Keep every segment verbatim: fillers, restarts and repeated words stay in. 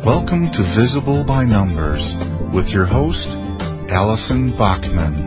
Welcome to Visible by Numbers with your host, Allison Bachman.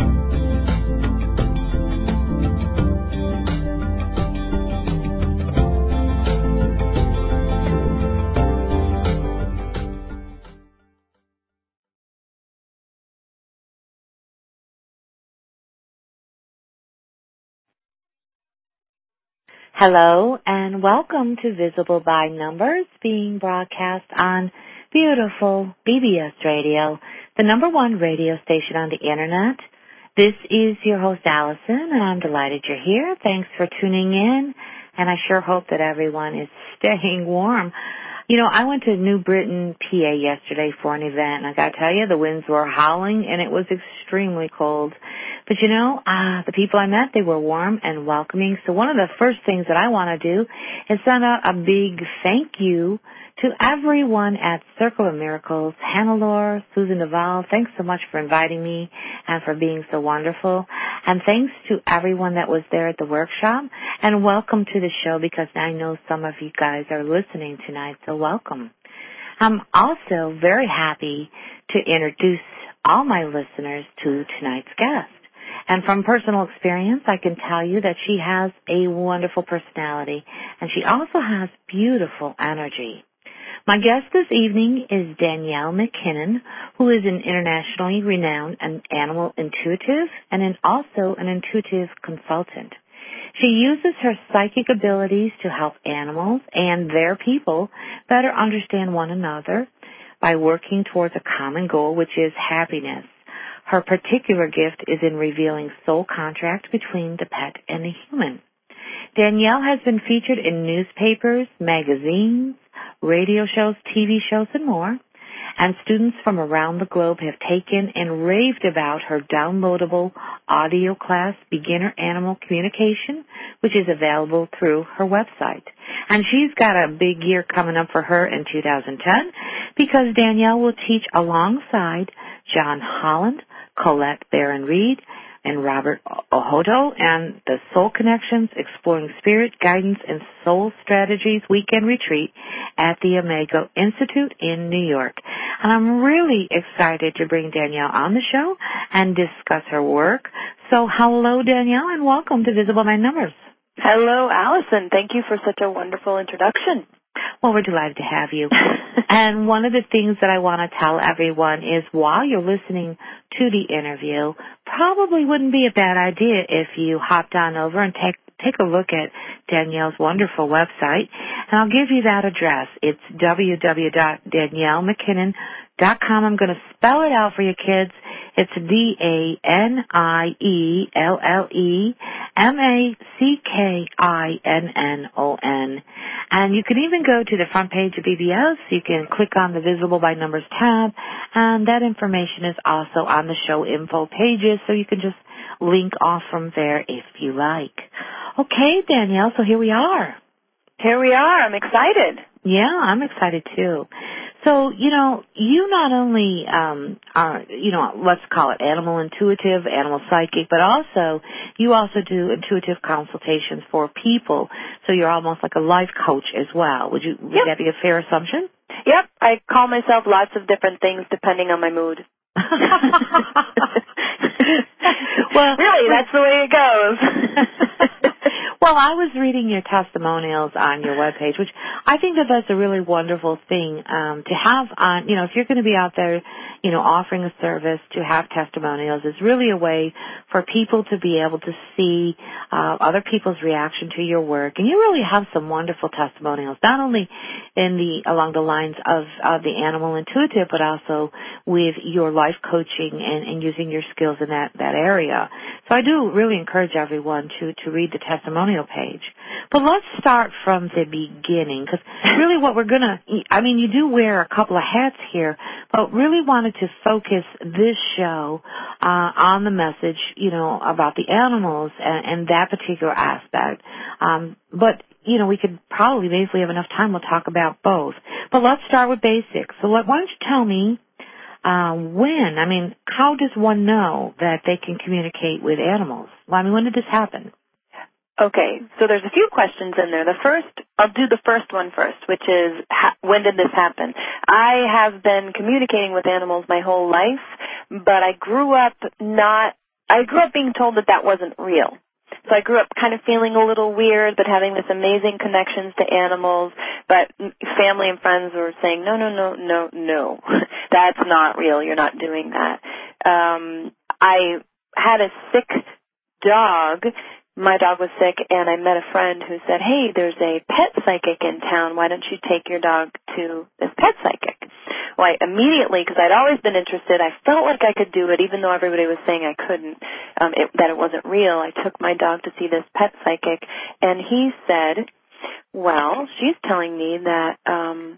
Hello and welcome to Visible by Numbers, being broadcast on beautiful B B S Radio, the number one radio station on the internet. This is your host, Allison, and I'm delighted you're here. Thanks for tuning in, and I sure hope that everyone is staying warm. You know, I went to New Britain, P A yesterday for an event, and I got to tell you, the winds were howling, and it was extremely cold. But, you know, uh, the people I met, they were warm and welcoming. So one of the first things that I want to do is send out a big thank you to everyone at Circle of Miracles. Hannelore, Susan Duvall, thanks so much for inviting me and for being so wonderful. And thanks to everyone that was there at the workshop. And welcome to the show, because I know some of you guys are listening tonight, so welcome. I'm also very happy to introduce all my listeners to tonight's guest. And from personal experience, I can tell you that she has a wonderful personality, and she also has beautiful energy. My guest this evening is Danielle McKinnon, who is an internationally renowned animal intuitive and an also an intuitive consultant. She uses her psychic abilities to help animals and their people better understand one another by working towards a common goal, which is happiness. Her particular gift is in revealing soul contract between the pet and the human. Danielle has been featured in newspapers, magazines, radio shows, T V shows, and more. And students from around the globe have taken and raved about her downloadable audio class, Beginner Animal Communication, which is available through her website. And she's got a big year coming up for her in two thousand ten, because Danielle will teach alongside John Holland, Colette Barron-Reed, and Robert Ohoto, and the Soul Connections, Exploring Spirit, Guidance, and Soul Strategies Weekend Retreat at the Omega Institute in New York. And I'm really excited to bring Danielle on the show and discuss her work. So hello, Danielle, and welcome to Visible by Numbers. Hello, Allison. Thank you for such a wonderful introduction. Well, we're delighted to have you. And one of the things that I want to tell everyone is, while you're listening to the interview, probably wouldn't be a bad idea if you hopped on over and take take a look at Danielle's wonderful website. And I'll give you that address. It's w w w dot danielle mckinnon dot com. I'm going to spell it out for you kids. It's D A N I E L L E M A C K I N N O N. And you can even go to the front page of B B S. You can click on the Visible by Numbers tab, and that information is also on the show info pages, so you can just link off from there if you like. Okay, Danielle, so here we are. Here we are. I'm excited. Yeah, I'm excited too. So, you know, you not only um, are, you know, let's call it animal intuitive, animal psychic, but also you also do intuitive consultations for people. So you're almost like a life coach as well. Would you? Would yep. that be a fair assumption? Yep. I call myself lots of different things depending on my mood. Well, really, that's the way it goes. Well, I was reading your testimonials on your webpage, which I think that that's a really wonderful thing um, to have on, you know, if you're going to be out there, you know, offering a service, to have testimonials is really a way for people to be able to see uh, other people's reaction to your work. And you really have some wonderful testimonials, not only in the along the lines of, of the animal intuitive, but also with your life coaching and, and using your skills in that, that area. So I do really encourage everyone to, to read the testimonial page. But let's start from the beginning, because really what we're going to, I mean, you do wear a couple of hats here, but really wanted to focus this show uh, on the message, you know, about the animals and, and that particular aspect. Um, but, you know, we could probably, if we have enough time, we'll talk about both. But let's start with basics. So let, why don't you tell me uh, when, I mean, how does one know that they can communicate with animals? Well, I mean, when did this happen? Okay, so there's a few questions in there. The first, I'll do the first one first, which is ha- when did this happen? I have been communicating with animals my whole life, but I grew up not, I grew up being told that that wasn't real. So I grew up kind of feeling a little weird, but having this amazing connections to animals. But family and friends were saying, no, no, no, no, no, that's not real. You're not doing that. Um, I had a sick dog. My dog was sick, and I met a friend who said, hey, there's a pet psychic in town. Why don't you take your dog to this pet psychic? Well, I immediately, because I'd always been interested, I felt like I could do it, even though everybody was saying I couldn't, um, it, that it wasn't real. I took my dog to see this pet psychic, and he said, well, she's telling me that um,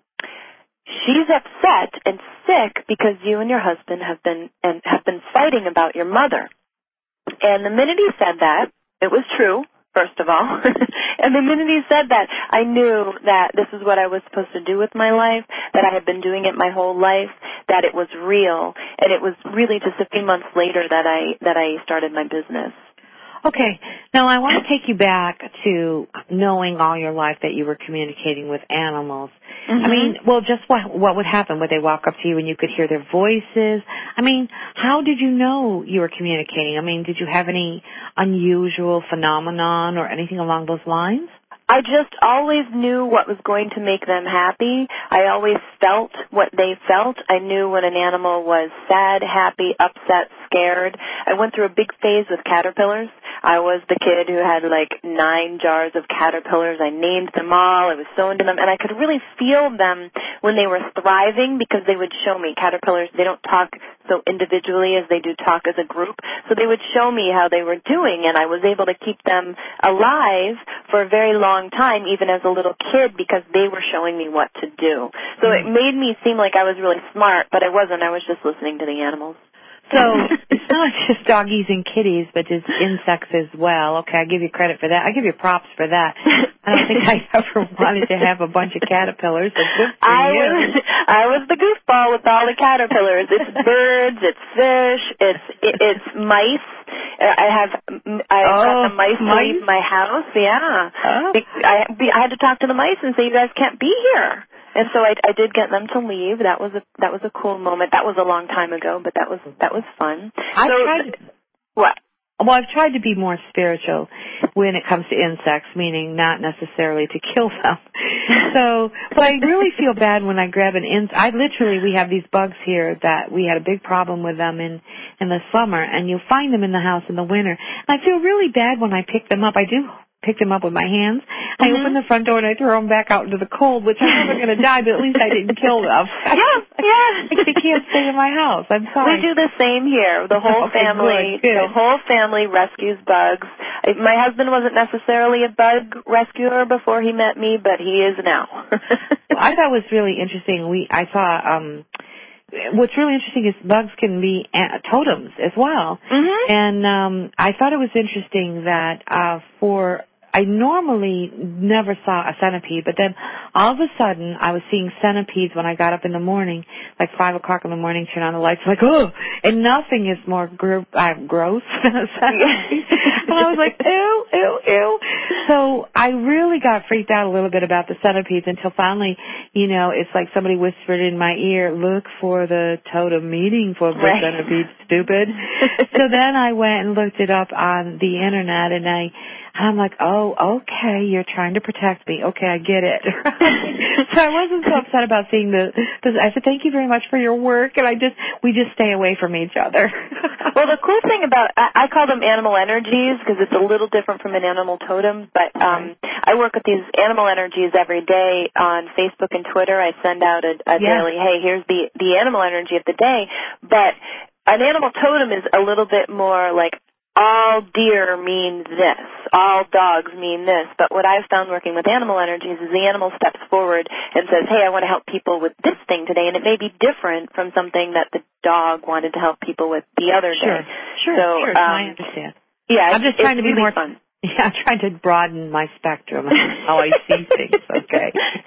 she's upset and sick because you and your husband have been and have been fighting about your mother. And the minute he said that, it was true, first of all. And the minute he said that, I knew that this is what I was supposed to do with my life, that I had been doing it my whole life, that it was real. And it was really just a few months later that I that I started my business. Okay. Now, I want to take you back to knowing all your life that you were communicating with animals. Mm-hmm. I mean, well, just what what would happen? Would they walk up to you and you could hear their voices? I mean, how did you know you were communicating? I mean, did you have any unusual phenomenon or anything along those lines? I just always knew what was going to make them happy. I always felt what they felt. I knew when an animal was sad, happy, upset, scared. I went through a big phase with caterpillars. I was the kid who had like nine jars of caterpillars. I named them all. I was so into them. And I could really feel them when they were thriving because they would show me. Caterpillars, they don't talk so individually as they do talk as a group. So they would show me how they were doing, and I was able to keep them alive for a very long time, even as a little kid, because they were showing me what to do. So it made me seem like I was really smart, but I wasn't. I was just listening to the animals. So it's not just doggies and kitties, but just insects as well. Okay, I give you credit for that. I give you props for that. I don't think I ever wanted to have a bunch of caterpillars. So good for I you. was I was the goofball with all the caterpillars. It's birds, it's fish, it's it, it's mice. I have I oh, got the mice, mice to leave my house. Yeah, oh. I I had to talk to the mice and say, you guys can't be here. And so I, I did get them to leave. That was a that was a cool moment. That was a long time ago, but that was that was fun. I so, tried. What? Well, I've tried to be more spiritual when it comes to insects, meaning not necessarily to kill them. So, but I really feel bad when I grab an insect. I literally, we have these bugs here that we had a big problem with them in in the summer, and you'll find them in the house in the winter. And I feel really bad when I pick them up. I do pick them up with my hands. I mm-hmm. open the front door and I throw them back out into the cold, which I know they're going to die, but at least I didn't kill them. Yeah, yeah. They can't stay in my house. I'm sorry. We do the same here. The whole okay, family, good, good. the whole family rescues bugs. My husband wasn't necessarily a bug rescuer before he met me, but he is now. Well, I thought it was really interesting. We, I saw, um, what's really interesting is bugs can be totems as well. Mm-hmm. And um, I thought it was interesting that uh, for I normally never saw a centipede, but then all of a sudden I was seeing centipedes when I got up in the morning, like five o'clock in the morning, turn on the lights, like, oh, and nothing is more gro- uh, gross than a centipede. And I was like, ew, ew, ew. So I really got freaked out a little bit about the centipedes until finally, you know, it's like somebody whispered in my ear, look for the totem meeting for the right. centipede, stupid. So then I went and looked it up on the internet, and I, I'm like, oh, okay, you're trying to protect me. Okay, I get it. So I wasn't so upset about seeing the, the, I said, thank you very much for your work, and I just, we just stay away from each other. Well, the cool thing about, I, I call them animal energies because it's a little different from an animal totem, but um, I work with these animal energies every day on Facebook and Twitter. I send out a, a yeah. daily, hey, here's the, the animal energy of the day, but an animal totem is a little bit more like, all deer mean this, all dogs mean this, but what I've found working with animal energies is the animal steps forward and says, hey, I want to help people with this thing today, and it may be different from something that the dog wanted to help people with the other sure. day. Sure, so, sure, um, I understand. Yeah, I'm just trying to be really more fun. Yeah, I'm trying to broaden my spectrum of how I see things, okay?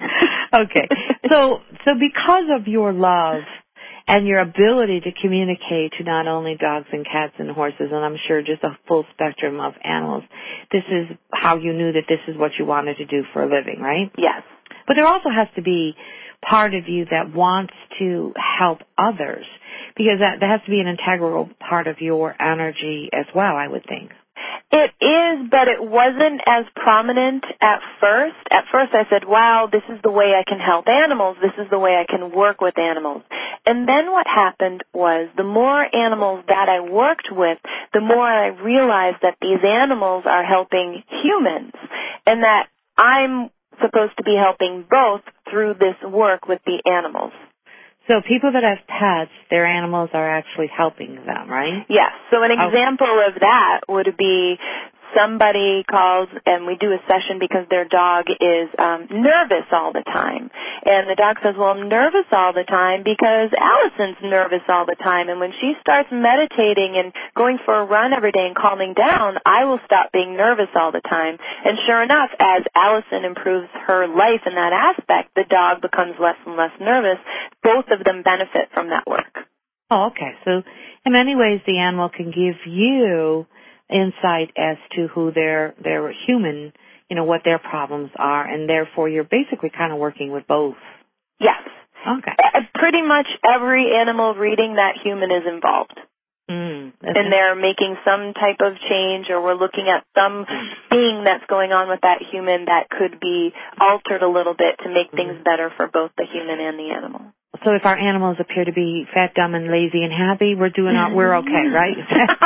Okay, so so because of your love and your ability to communicate to not only dogs and cats and horses, and I'm sure just a full spectrum of animals, this is how you knew that this is what you wanted to do for a living, right? Yes. But there also has to be part of you that wants to help others? Because that, that has to be an integral part of your energy as well, I would think. It is, but it wasn't as prominent at first. At first I said, wow, this is the way I can help animals. This is the way I can work with animals. And then what happened was the more animals that I worked with, the more I realized that these animals are helping humans and that I'm supposed to be helping both through this work with the animals. So people that have pets, their animals are actually helping them, right? Yes. So an example oh. of that would be somebody calls and we do a session because their dog is um, nervous all the time. And the dog says, well, I'm nervous all the time because Allison's nervous all the time. And when she starts meditating and going for a run every day and calming down, I will stop being nervous all the time. And sure enough, as Allison improves her life in that aspect, the dog becomes less and less nervous. Both of them benefit from that work. Oh, okay. So in many ways, the animal can give you insight as to who their their human, you know, what their problems are, and therefore you're basically kind of working with both. Yes. Okay. Pretty much every animal reading that human is involved. Mm, and they're making some type of change, or we're looking at some thing that's going on with that human that could be altered a little bit to make things better for both the human and the animal. So if our animals appear to be fat, dumb, and lazy and happy, we're doing our, we're okay, right?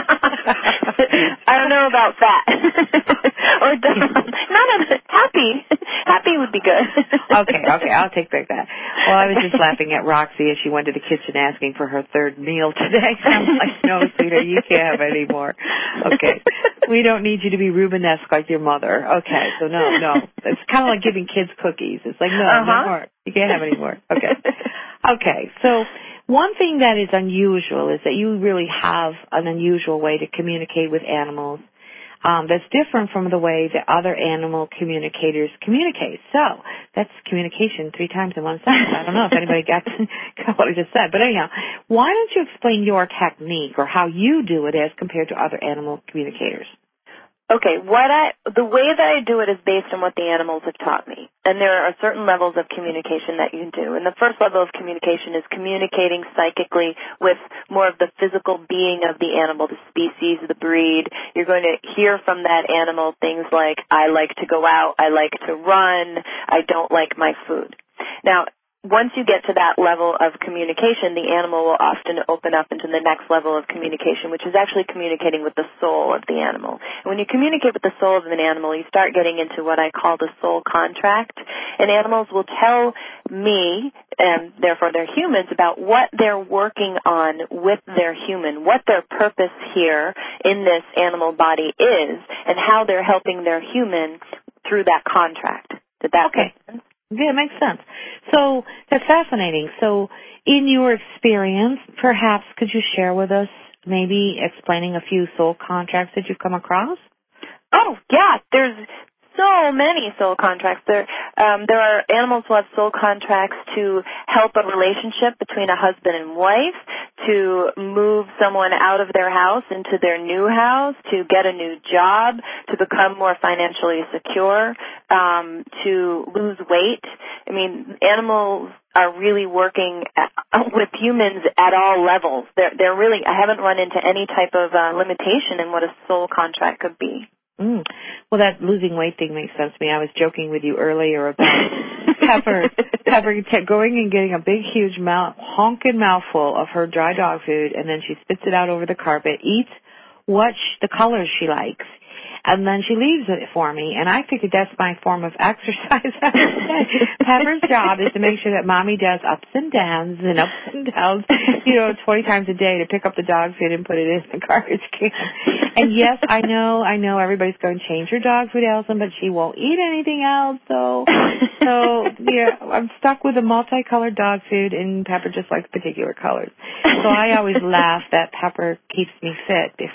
I don't know about fat or dumb. Not a, happy. Happy would be good. okay, okay, I'll take back that. Well, I was just laughing at Roxy as she went to the kitchen asking for her third meal today. I'm like, no, sweetheart, you can't have any more. Okay, we don't need you to be Rubenesque like your mother. Okay, so no, no. It's kind of like giving kids cookies. It's like, no, uh-huh. no more. You can't have any more. Okay. Okay, so one thing that is unusual is that you really have an unusual way to communicate with animals um, that's different from the way that other animal communicators communicate. So that's communication three times in one sentence. I don't know if anybody got, got what I just said. But anyhow, why don't you explain your technique or how you do it as compared to other animal communicators? Okay, what I, the way that I do it is based on what the animals have taught me. And there are certain levels of communication that you can do. And the first level of communication is communicating psychically with more of the physical being of the animal, the species, the breed. You're going to hear from that animal things like, I like to go out, I like to run, I don't like my food. Now, once you get to that level of communication, the animal will often open up into the next level of communication, which is actually communicating with the soul of the animal. And when you communicate with the soul of an animal, you start getting into what I call the soul contract. And animals will tell me, and therefore they're humans, about what they're working on with their human, what their purpose here in this animal body is, and how they're helping their human through that contract. Did that okay. make sense? Yeah, it makes sense. So that's fascinating. So in your experience, perhaps could you share with us maybe explaining a few soul contracts that you've come across? Oh, yeah. There's so many soul contracts. There, um, there are animals who have soul contracts to help a relationship between a husband and wife, to move someone out of their house into their new house, to get a new job, to become more financially secure, um, to lose weight. I mean, animals are really working at, with humans at all levels. They're, they're really, I haven't run into any type of uh, limitation in what a soul contract could be. Mm. Well, that losing weight thing makes sense to me. I was joking with you earlier about Pepper, Pepper t- going and getting a big, huge mouth, honking mouthful of her dry dog food, and then she spits it out over the carpet, eats what sh- the colors she likes, and then she leaves it for me, and I figured that's my form of exercise every day. Pepper's job is to make sure that Mommy does ups and downs and ups and downs, you know, twenty times a day to pick up the dog food and put it in the garbage can. And yes, I know, I know everybody's going to change her dog food, Allison, but she won't eat anything else, so, so, yeah, I'm stuck with a multicolored dog food, and Pepper just likes particular colors. So I always laugh that Pepper keeps me fit.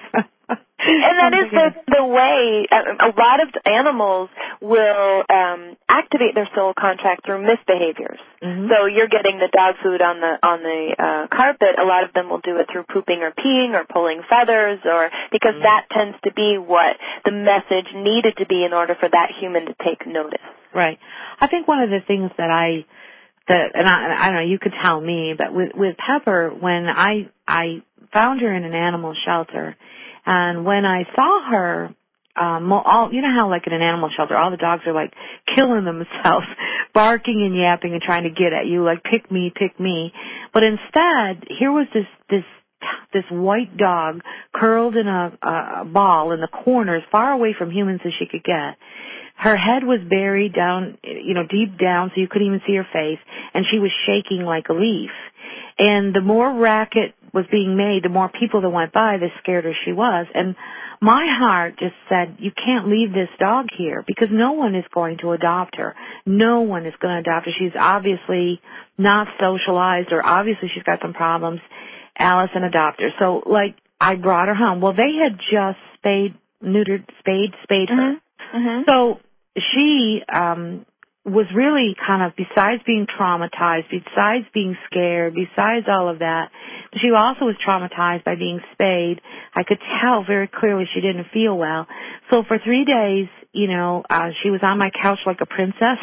And that is the, the way a lot of animals will um, activate their soul contract through misbehaviors. Mm-hmm. So you're getting the dog food on the on the uh, carpet. A lot of them will do it through pooping or peeing or pulling feathers, or because mm-hmm. that tends to be what the message needed to be in order for that human to take notice. Right. I think one of the things that I that, and I, I don't know, you could tell me, but with, with Pepper, when I, I found her in an animal shelter, and when I saw her, um, all, you know how like in an animal shelter, all the dogs are like killing themselves, barking and yapping and trying to get at you, like pick me, pick me. But instead, here was this, this, this white dog curled in a, a ball in the corner as far away from humans as she could get. Her head was buried down, you know, deep down so you couldn't even see her face, and she was shaking like a leaf. And the more racket was being made, the more people that went by, the scarier she was. And my heart just said, you can't leave this dog here because no one is going to adopt her. No one is going to adopt her. She's obviously not socialized, or obviously she's got some problems. Alice, and adopt her. So, like, I brought her home. Well, they had just spayed, neutered, spayed, spayed her. Mm-hmm. Mm-hmm. So she um, was really kind of, besides being traumatized, besides being scared, besides all of that, she also was traumatized by being spayed. I could tell very clearly she didn't feel well. So for three days, you know, uh, she was on my couch like a princess.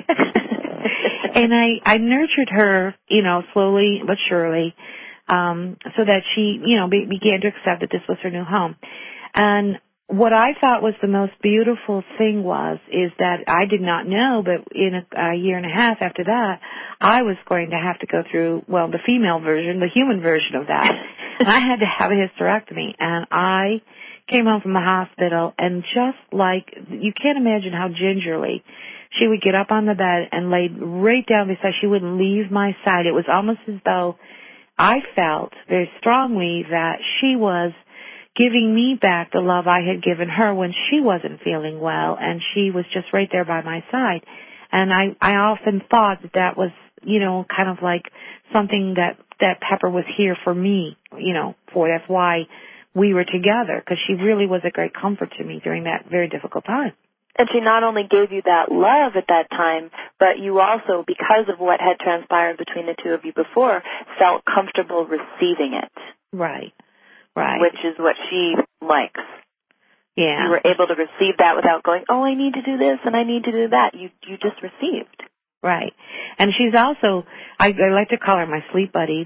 And I, I nurtured her, you know, slowly but surely. Um, so that she, you know, be, began to accept that this was her new home. And what I thought was the most beautiful thing was, is that I did not know, but in a, a year and a half after that, I was going to have to go through, well, the female version, the human version of that. And I had to have a hysterectomy. And I came home from the hospital, and just like, you can't imagine how gingerly she would get up on the bed and lay right down beside, she wouldn't leave my side. It was almost as though I felt very strongly that she was giving me back the love I had given her when she wasn't feeling well, and she was just right there by my side. And I, I often thought that that was, you know, kind of like something that, that Pepper was here for me, you know, for. That's why we were together, because she really was a great comfort to me during that very difficult time. And she not only gave you that love at that time, but you also, because of what had transpired between the two of you before, felt comfortable receiving it. Right, right. Which is what she likes. Yeah. You were able to receive that without going, oh, I need to do this and I need to do that. You you just received. Right. And she's also, I, I like to call her my sleep buddy.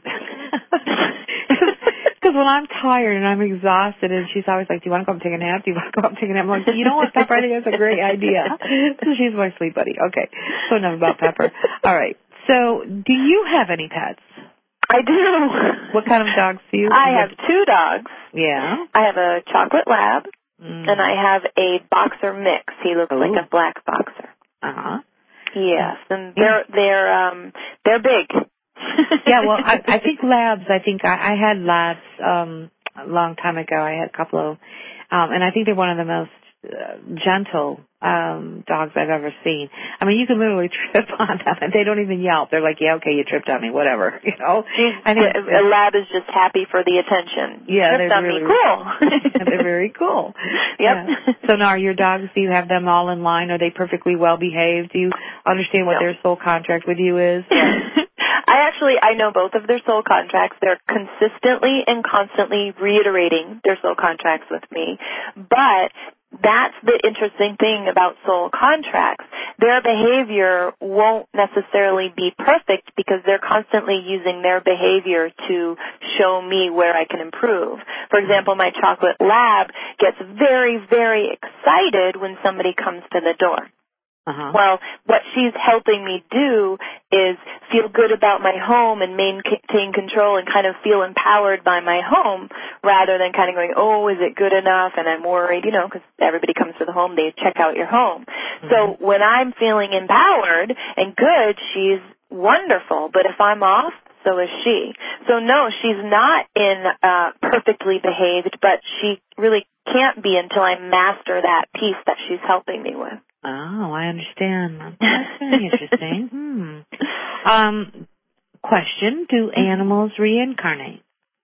Because when I'm tired and I'm exhausted, and she's always like, do you want to go up and take a nap? Do you want to go up and take a nap? I'm like, you know what, Pepper, I think that's a great idea. So she's my sleep buddy. Okay. So enough about Pepper. All right. So do you have any pets? I do. What kind of dogs do you have? I have two dogs. Yeah. I have a chocolate lab, mm. and I have a boxer mix. He looks Ooh. like a black boxer. Uh-huh. Yes, and they're, they're, um, they're big. Yeah, well, I, I think labs, I think I, I had labs um, a long time ago. I had a couple of, um, and I think they're one of the most uh, gentle um, dogs I've ever seen. I mean, you can literally trip on them, and they don't even yelp. They're like, yeah, okay, you tripped on me, whatever, you know. I think a lab is just happy for the attention. You yeah, tripped they're on really, me, cool. They're very cool. Yep. Yeah. So now, are your dogs, do you have them all in line? Are they perfectly well behaved? Do you understand what no. their sole contract with you is? I actually, I know both of their soul contracts. They're consistently and constantly reiterating their soul contracts with me. But that's the interesting thing about soul contracts. Their behavior won't necessarily be perfect because they're constantly using their behavior to show me where I can improve. For example, my chocolate lab gets very, very excited when somebody comes to the door. Uh-huh. Well, what she's helping me do is feel good about my home and maintain control and kind of feel empowered by my home rather than kind of going, oh, is it good enough? And I'm worried, you know, because everybody comes to the home, they check out your home. Mm-hmm. So when I'm feeling empowered and good, she's wonderful. But if I'm off, so is she. So no, she's not in uh, perfectly behaved, but she really can't be until I master that piece that she's helping me with. Oh, I understand. That's very interesting. Hmm. Um, question, do animals reincarnate?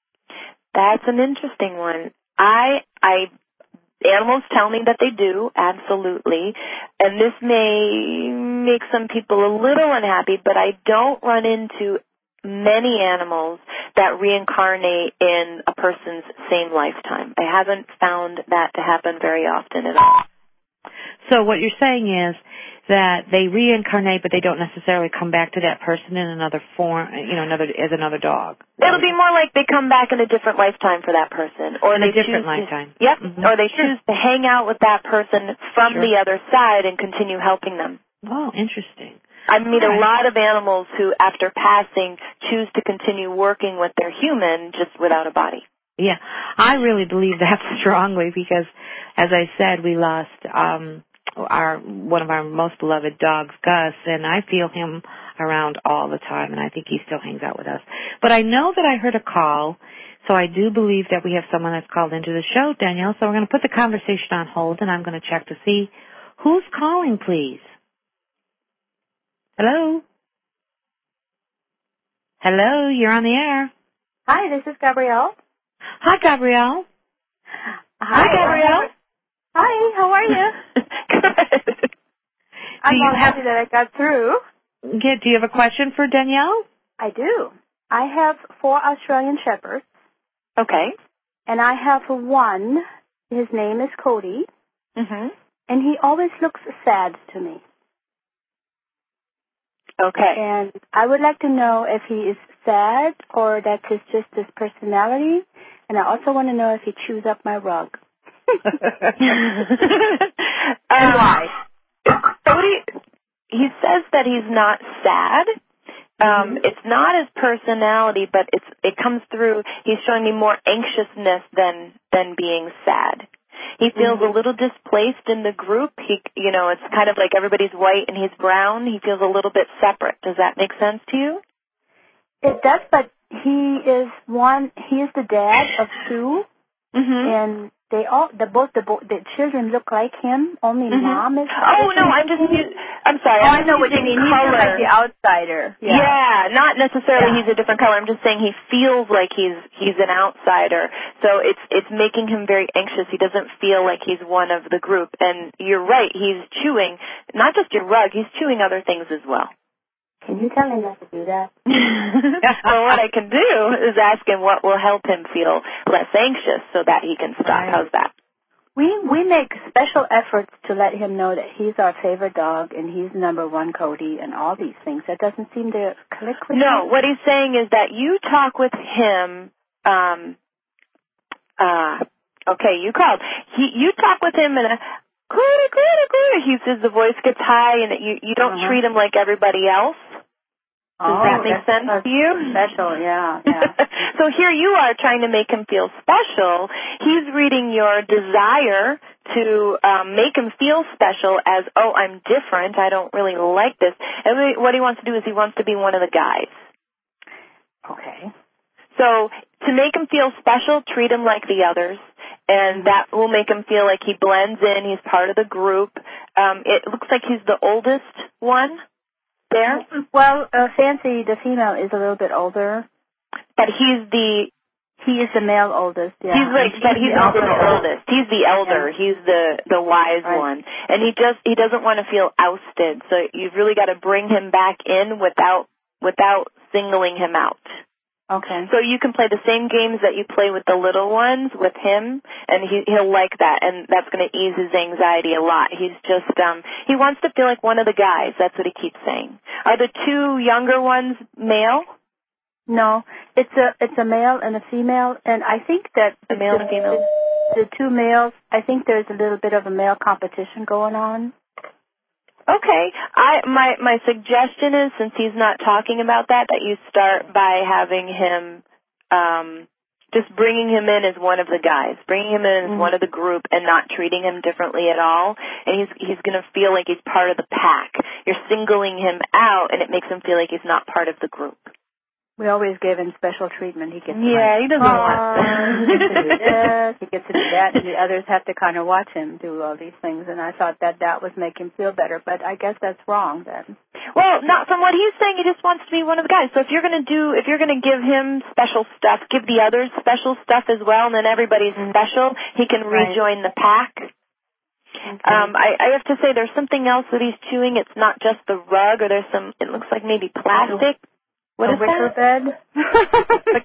That's an interesting one. I, I, animals tell me that they do, absolutely. And this may make some people a little unhappy, but I don't run into many animals that reincarnate in a person's same lifetime. I haven't found that to happen very often at all. So what you're saying is that they reincarnate, but they don't necessarily come back to that person in another form, you know, another as another dog. It'll be more like they come back in a different lifetime for that person, or in they a different choose lifetime. To, yep, mm-hmm. or they choose to hang out with that person from sure. the other side and continue helping them. Oh, interesting. I meet a lot of animals who, after passing, choose to continue working with their human just without a body. Yeah, I really believe that strongly because, as I said, we lost um, our one of our most beloved dogs, Gus, and I feel him around all the time, and I think he still hangs out with us. But I know that I heard a call, so I do believe that we have someone that's called into the show, Danielle, so we're going to put the conversation on hold, and I'm going to check to see who's calling, please. Hello? Hello, you're on the air. Hi, this is Gabrielle. Hi, Gabrielle. Hi, Gabrielle. Hi, how are you? Good. I'm you all have- happy that I got through. Yeah, do you have a question for Danielle? I do. I have four Australian Shepherds. Okay. And I have one. His name is Cody. Mhm. And he always looks sad to me. Okay. And I would like to know if he is sad or that's his, just his personality. And I also want to know if he chews up my rug. And why? Cody, he says that he's not sad. Um, mm-hmm. It's not his personality, but it's it comes through. He's showing me more anxiousness than than being sad. He feels mm-hmm. a little displaced in the group. He, you know, it's kind of like everybody's white and he's brown. He feels a little bit separate. Does that make sense to you? It does, but he is one. He is the dad of two, mm-hmm. and they all the both the bo- the children look like him. Only mm-hmm. mom is. Oh no, I'm just. Use, I'm sorry. Oh, I'm I know what you mean. He's color. like the outsider. Yeah, Yeah, not necessarily yeah. he's a different color. I'm just saying he feels like he's he's an outsider. So it's it's making him very anxious. He doesn't feel like he's one of the group. And you're right. He's chewing not just your rug. He's chewing other things as well. Can you tell him not to do that? Well, what I can do is ask him what will help him feel less anxious so that he can stop. Right. How's that? We we make special efforts to let him know that he's our favorite dog and he's number one, Cody, and all these things. That doesn't seem to click with No, him. what he's saying is that you talk with him. Um, uh, okay, you called. He, you talk with him in a. He says the voice gets high and that you you don't uh-huh. treat him like everybody else. Does oh, that make sense to you? Special, yeah, yeah. So here you are trying to make him feel special. He's reading your desire to um, make him feel special as, oh, I'm different. I don't really like this. And what he wants to do is he wants to be one of the guys. Okay. So to make him feel special, treat him like the others. And that will make him feel like he blends in. He's part of the group. Um, it looks like he's the oldest one there. Well, uh, Fancy, the female, is a little bit older. But he's the... He is the male oldest, yeah. He's like, but he's also the oldest. He's the elder. Yeah. He's the the wise right. one, and he just he doesn't want to feel ousted. So you've really got to bring him back in without without singling him out. Okay. So you can play the same games that you play with the little ones with him, and he he'll like that, and that's going to ease his anxiety a lot. He's just um he wants to feel like one of the guys. That's what he keeps saying. Are the two younger ones male? No, it's a it's a male and a female, and I think that A male the, and a female. The, the two males, I think there's a little bit of a male competition going on. Okay. I my my suggestion is, since he's not talking about that, that you start by having him um just bringing him in as one of the guys, bringing him in as mm-hmm. one of the group, and not treating him differently at all. And he's he's going to feel like he's part of the pack. You're singling him out, and it makes him feel like he's not part of the group. We always give him special treatment. He gets yeah, like, he doesn't oh, want he gets to do this, he gets to do that, and the others have to kind of watch him do all these things. And I thought that that would make him feel better, but I guess that's wrong then. Well, not from what he's saying. He just wants to be one of the guys. So if you're going to do, if you're going to give him special stuff, give the others special stuff as well, and then everybody's mm-hmm. special. He can right. rejoin the pack. Okay. Um, I, I have to say, there's something else that he's chewing. It's not just the rug, or there's some. It looks like maybe plastic. What a is wicker that? bed?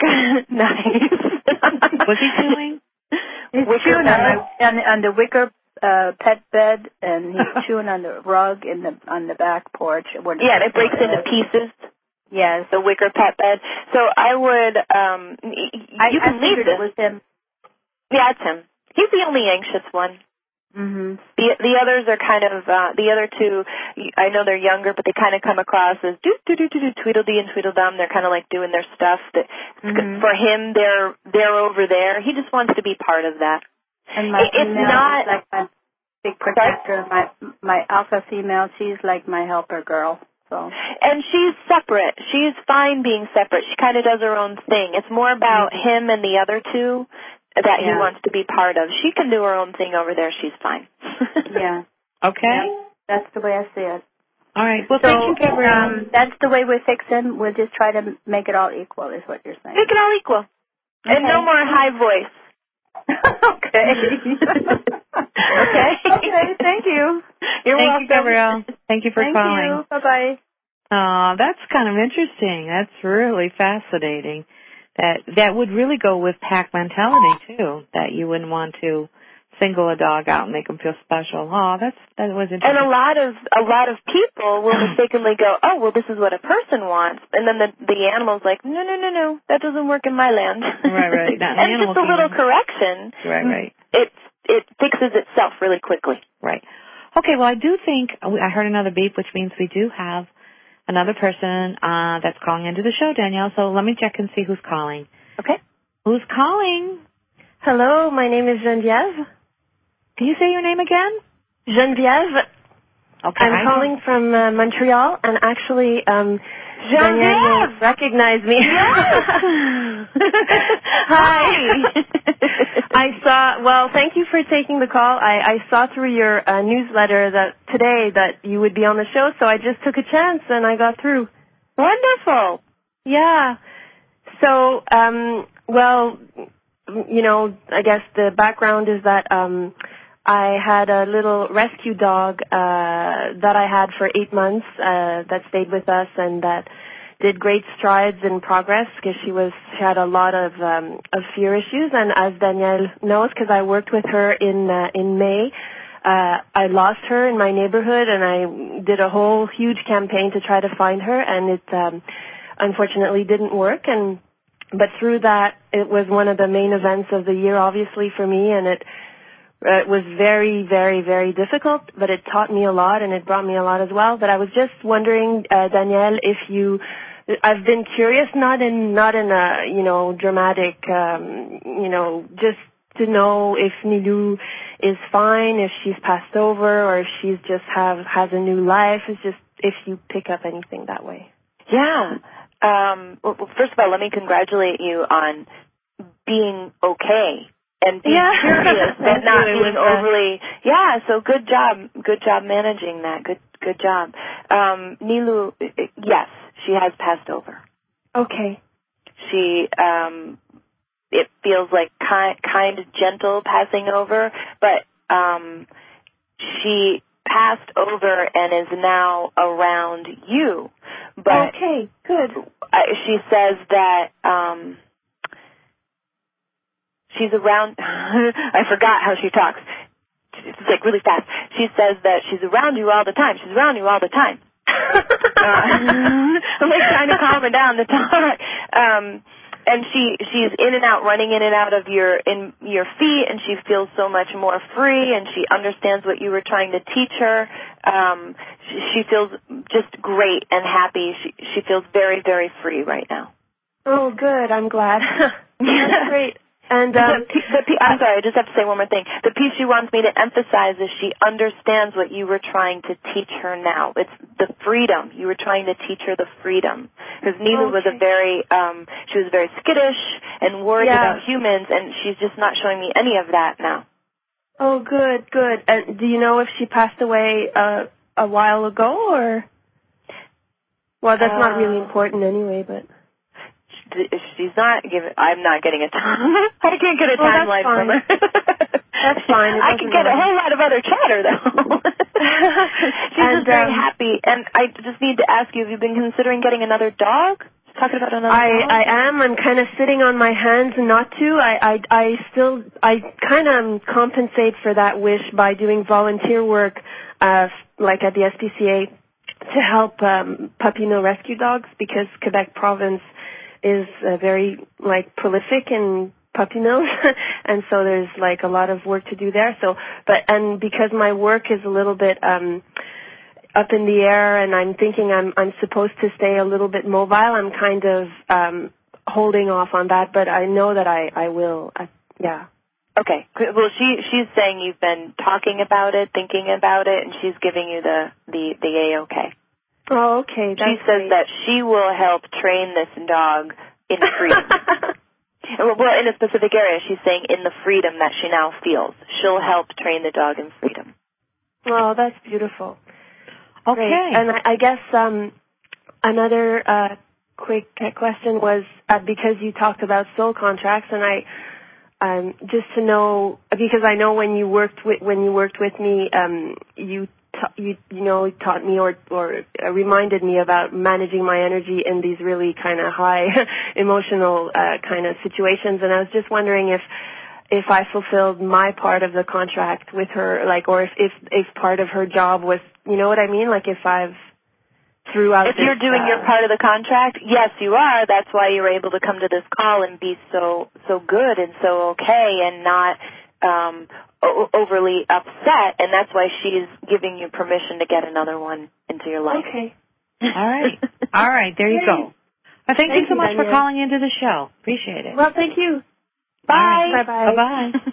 Nice. What's he chewing? He's wicker chewing on the, on, on the wicker uh, pet bed, and he's chewing on the rug in the on the back porch. Yeah, and it breaks into pieces. Yes, the wicker pet bed. So I would, um, y- I, you can I leave figured this. it was him. Yeah, it's him. He's the only anxious one. Mm-hmm. The the others are kind of uh, the other two. I know they're younger, but they kind of come across as do do do do do Tweedledee and Tweedledum. They're kind of like doing their stuff. That Mm-hmm. for him, they're they're over there. He just wants to be part of that. And my It- it's female not is like my big protector. My my alpha female, she's like my helper girl. So. And she's separate. She's fine being separate. She kind of does her own thing. It's more about Mm-hmm. him and the other two that Yeah. he wants to be part of. She can do her own thing over there. She's fine. Yeah. Okay. Yeah. That's the way I see it. All right. Well, So thank you, Gabrielle. um, that's the way we fix him. We'll just try to make it all equal, is what you're saying. Make it all equal. And no Okay. more high voice. Okay. Okay. Okay. Thank you. You're Thank welcome. you, Gabrielle. Thank you for Thank calling. you. Bye bye. Oh, that's kind of interesting. That's really fascinating. That that would really go with pack mentality too. That you wouldn't want to single a dog out and make them feel special. Oh, that's that was interesting. And a lot of a lot of people will mistakenly go, oh, well, this is what a person wants, and then the the animal's like, no, no, no, no, that doesn't work in my land. Right, right. Not an and animal just a little kingdom. correction. Right, right, It it fixes itself really quickly. right. Okay. Well, I do think I heard another beep, which means we do have another person uh, that's calling into the show, Danielle. So let me check and see who's calling. Okay. Who's calling? Hello, my name is Geneviève. Can you say your name again? Geneviève. Okay. I'm I calling from uh, Montreal, and actually, um, Danielle Geneviève! will recognize me. Yes. Hi. I saw. Well, thank you for taking the call. I, I saw through your uh, newsletter that today that you would be on the show, so I just took a chance and I got through. Wonderful. Yeah. So, um, well, you know, I guess the background is that um, I had a little rescue dog uh, that I had for eight months uh, that stayed with us and that did great strides in progress because she was she had a lot of um, of fear issues. And as Danielle knows, because I worked with her in uh, in May. Uh, I lost her in my neighborhood, and I did a whole huge campaign to try to find her, and it um, unfortunately didn't work. And but through that, it was one of the main events of the year, obviously for me, and it uh, it was very, very, very difficult. But it taught me a lot, and it brought me a lot as well. But I was just wondering, uh, Danielle, if you, I've been curious, not in not in a you know dramatic, um, you know, just to know if Nilou is fine, if she's passed over, or if she's just have has a new life. It's just if you pick up anything that way. Yeah. Um, well, well, first of all, let me congratulate you on being okay and being Yeah. curious, but Thank not you. It being was, uh, overly. Yeah. So good job. Good job managing that. Good. Good job. Um, Nilou, yes, she has passed over. Okay. She. Um, it feels like kind, kind, gentle passing over, but um, she passed over and is now around you. But okay, good. uh, she says that um, she's around. I forgot how she talks. It's like really fast. She says that she's around you all the time. She's around you all the time. uh, I'm like trying to calm her down to talk. Um, And she she's in and out, running in and out of your in your feet, and she feels so much more free, and she understands what you were trying to teach her. Um, she, she feels just great and happy. She she feels very, very free right now. Oh, good. I'm glad. That's great. And um, the, the, the, I'm sorry, I just have to say one more thing. The piece she wants me to emphasize is she understands what you were trying to teach her now. It's the freedom. You were trying to teach her the freedom. Because Nilou okay. was a very, um, she was very skittish and worried Yeah. about humans, and she's just not showing me any of that now. Oh, good, good. And do you know if she passed away uh, a while ago, or? Well, that's uh, not really important anyway, but. She's not giving. I'm not getting a time. I can't get a Oh, that's timeline fine. from her. That's fine. It I can doesn't get a matter. whole lot of other chatter though. She's And, just very um, happy, and I just need to ask you: have you been considering getting another dog? talking about another I, dog? I am. I'm kind of sitting on my hands not to. I, I, I still, I kind of compensate for that wish by doing volunteer work, uh, like at the S P C A, to help um, puppy mill rescue dogs, because Quebec province is uh, very, like, prolific in puppy mills, and so there's, like, a lot of work to do there. So, but, and because my work is a little bit, um, up in the air, and I'm thinking I'm I'm supposed to stay a little bit mobile, I'm kind of um, holding off on that, but I know that I, I will. I, yeah. Okay. Well, she she's saying you've been talking about it, thinking about it, and she's giving you the, the, the A-okay. Oh, okay. That's she says great. that she will help train this dog in freedom. Well, in a specific area, she's saying in the freedom that she now feels. She'll help train the dog in freedom. Oh, that's beautiful. Okay. Great. And I, I guess um, another uh, quick question was uh, because you talked about soul contracts, and I um, just to know, because I know when you worked with when you worked with me, um, you ta- you you know taught me or or uh, reminded me about managing my energy in these really kind of high emotional uh, kind of situations, and I was just wondering if. if I fulfilled my part of the contract with her, like, or if, if, if part of her job was, you know what I mean? Like if I've throughout If this, you're doing uh, your part of the contract, yes, you are. That's why you're able to come to this call and be so, so good and so okay and not, um, o- overly upset. And that's why she's giving you permission to get another one into your life. Okay. All right. All right. There you go. Well, thank, Thank you so you, much Danielle. for calling into the show. Appreciate it. Well, thank you. Bye. Bye-bye. Bye-bye.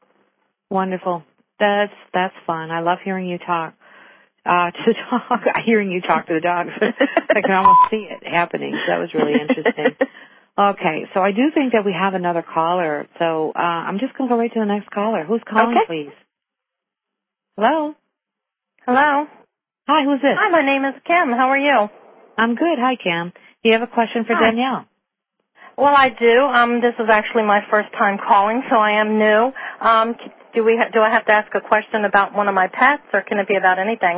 Wonderful. That's that's fun. I love hearing you talk uh, to the dog. Hearing you talk to the dogs. I can almost see it happening. So that was really interesting. Okay, so I do think that we have another caller. So uh, I'm just going to go right to the next caller. Who's calling, Okay. please? Hello? Hello. Hi, who's this? Hi, my name is Kim. How are you? I'm good. Hi, Cam. Do you have a question for Hi. Danielle? Well, I do. Um, this is actually my first time calling, so I am new. Um, do we ha- do I have to ask a question about one of my pets, or can it be about anything?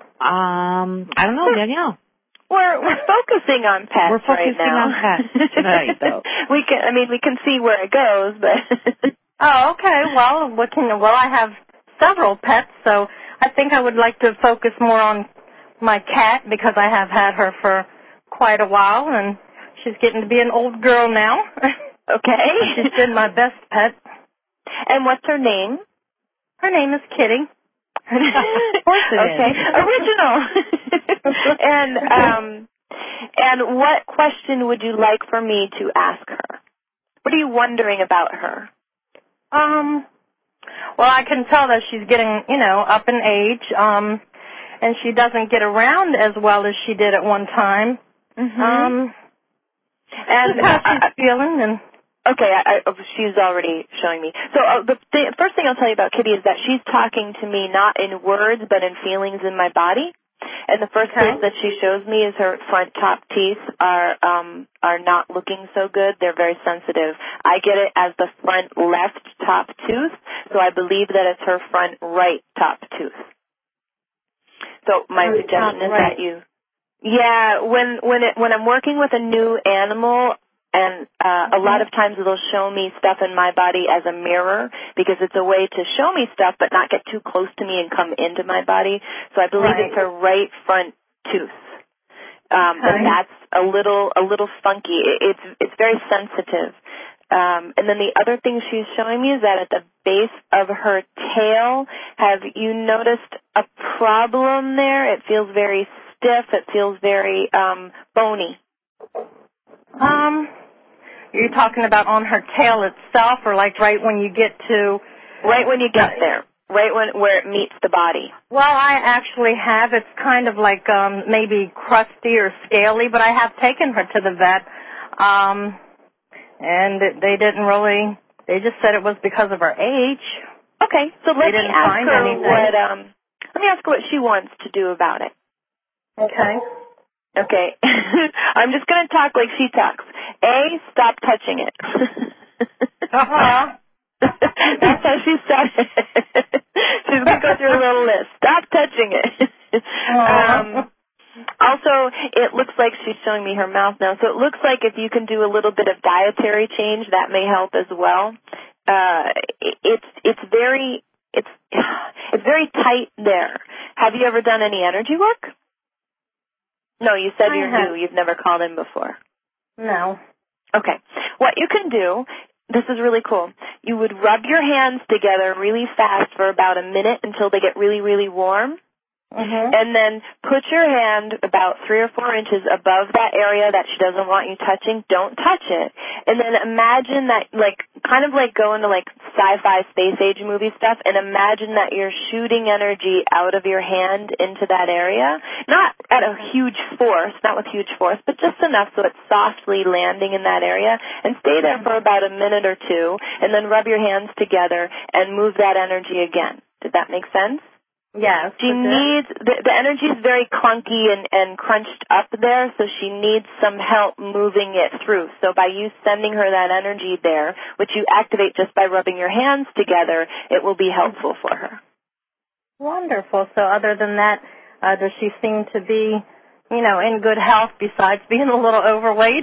Um, I don't know, Danielle. We're we're focusing on pets We're focusing right now. on pets tonight, though. we can, I mean, we can see where it goes, but Oh, okay. Well, what can well I have several pets, so I think I would like to focus more on my cat because I have had her for quite a while, and she's getting to be an old girl now. okay. She's been my best pet. And what's her name? Her name is Kitty. Of course it okay, is. original. and um, and what question would you like for me to ask her? What are you wondering about her? Um, well, I can tell that she's getting, you know, up in age, um, and she doesn't get around as well as she did at one time. Mm-hmm. Um, and just how uh, she's feeling, and okay, I, I, she's already showing me. So uh, the, the first thing I'll tell you about Kitty is that she's talking to me not in words but in feelings in my body. And the first okay. place that she shows me is her front top teeth are um, are not looking so good. They're very sensitive. I get it as the front left top tooth, so I believe that it's her front right top tooth. So my Her suggestion top is right. that you, yeah, when when it when I'm working with a new animal. And uh, a lot of times it'll show me stuff in my body as a mirror because it's a way to show me stuff but not get too close to me and come into my body. So I believe Right. it's her right front tooth. Um, Okay. but that's a little a little funky. It, it's it's very sensitive. Um, and then the other thing she's showing me is that at the base of her tail, have you noticed a problem there? It feels very stiff. It feels very um, bony. Um, you're talking about on her tail itself, or like right when you get to... Right when you get there, right when where it meets the body. Well, I actually have. It's kind of like um, maybe crusty or scaly, but I have taken her to the vet, um, and it, they didn't really... They just said it was because of her age. Okay, so let They me didn't ask find her anything. what um. Let me ask her what she wants to do about it. Okay. Okay. I'm just going to talk like she talks. A, stop touching it. Uh-huh. That's how she started. She's going to go through a little list. Stop touching it. Uh-huh. Um, also, also, it looks like she's showing me her mouth now, so it looks like if you can do a little bit of dietary change, that may help as well. Uh, it's it's very it's it's very tight there. Have you ever done any energy work? No, you said I you're have. new. You've never called in before. No. Okay. What you can do, this is really cool. You would rub your hands together really fast for about a minute until they get really, really warm. Mm-hmm. And then put your hand about three or four inches above that area that she doesn't want you touching. Don't touch it. And then imagine that, like, kind of like go into, like, sci-fi space age movie stuff, and imagine that you're shooting energy out of your hand into that area. Not at a huge force, not with huge force, but just enough so it's softly landing in that area. And stay there for about a minute or two, and then rub your hands together and move that energy again. Did that make sense? Yes. She needs, the, the energy is very clunky and, and crunched up there, so she needs some help moving it through. So by you sending her that energy there, which you activate just by rubbing your hands together, it will be helpful for her. Wonderful. So other than that, uh, does she seem to be, you know, in good health besides being a little overweight?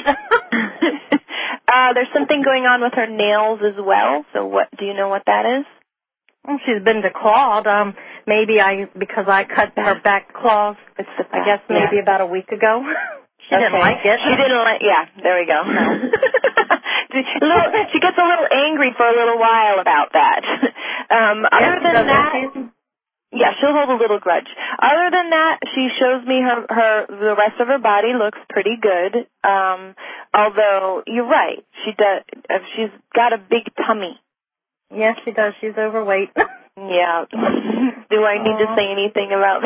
uh, there's something going on with her nails as well. So what, do you know what that is? Well, she's been declawed. Um, maybe I because I cut her back claws. It's the I guess yeah. maybe about a week ago. She okay. didn't like it. She didn't like. Yeah, there we go. No. a little, she gets a little angry for a little while about that. Um, other yeah, than that, yeah, she'll hold a little grudge. Other than that, she shows me her her the rest of her body looks pretty good. Um, although you're right, she does. She's got a big tummy. Yes, she does. She's overweight. Yeah. Do I need to say anything about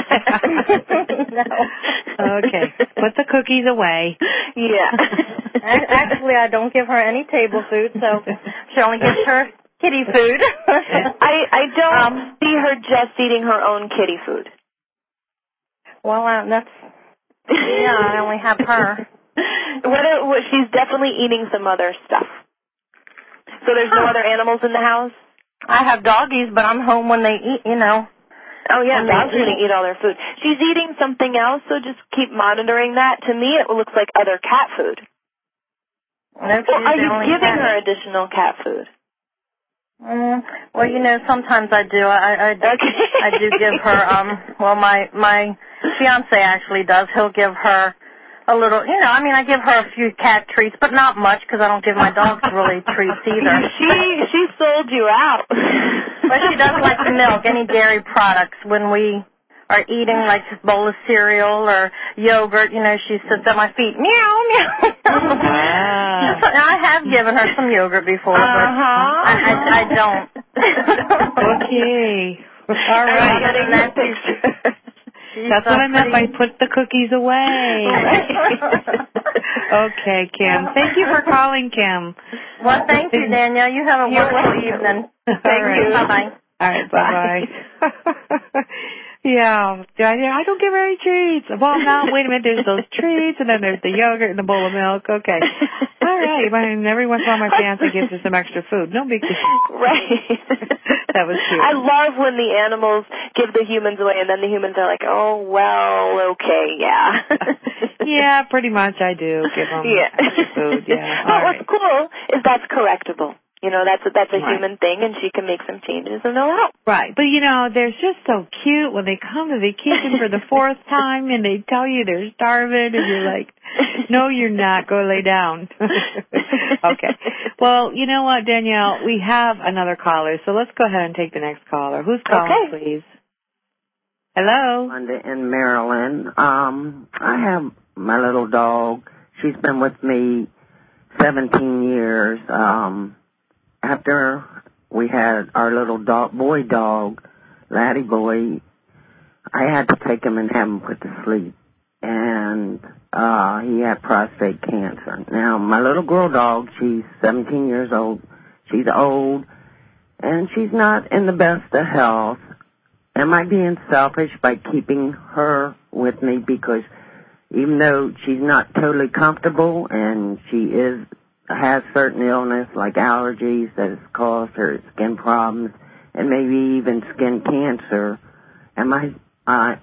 that? No. Okay. Put the cookies away. Yeah. Actually, I don't give her any table food, so she only gets her kitty food. I, I don't um, see her just eating her own kitty food. Well, uh, that's, yeah, I only have her. What, what, she's definitely eating some other stuff. So there's no huh. other animals in the house? I have doggies, but I'm home when they eat, you know. Oh, yeah, dogs are eat. going to eat all their food. She's eating something else, so just keep monitoring that. To me, it looks like other cat food. No, Well, are you giving cat. her additional cat food? Mm, well, you know, sometimes I do. I I, okay. I do give her. Um, well, my my fiance actually does. He'll give her a little. You know, I mean, I give her a few cat treats, but not much because I don't give my dogs really treats either. She she sold you out. But she does like the milk, any dairy products. When we are eating like a bowl of cereal or yogurt, you know, she sits at my feet, meow, meow. Ah. I have given her some yogurt before, but uh-huh. I, I, I don't. Okay. All right. Getting that picture. That's what I meant by put the cookies away. Okay, Kim. Thank you for calling, Kim. Well, thank you, Danielle. You have a wonderful evening. Thank right. you. Bye-bye. All right, bye-bye. Yeah, I don't give her any treats. Well, now, wait a minute, there's those treats, and then there's the yogurt and the bowl of milk. Okay. All right. I mean, every once in a while my fiance gives her some extra food. No big deal. Right. That was cute. I love when the animals give the humans away, and then the humans are like, oh, well, okay, yeah. Yeah, pretty much I do give them yeah. extra food, yeah. But All what's right. cool is that's correctable. You know, that's a, that's a right. human thing, and she can make some changes, and they'll help. Right. But, you know, they're just so cute when they come to vacation for the fourth time, and they tell you they're starving, and you're like, no, you're not. Go lay down. Okay. Well, you know what, Danielle? We have another caller, so let's go ahead and take the next caller. Who's calling, okay. please? Hello? Linda in Maryland. Um, I have my little dog. She's been with me seventeen years. Um, after we had our little dog, boy dog, Laddie Boy, I had to take him and have him put to sleep. And uh, he had prostate cancer. Now, my little girl dog, she's seventeen years old. She's old, and she's not in the best of health. Am I being selfish by keeping her with me? Because even though she's not totally comfortable and she is has certain illness like allergies that has caused her skin problems and maybe even skin cancer, am I? Uh, but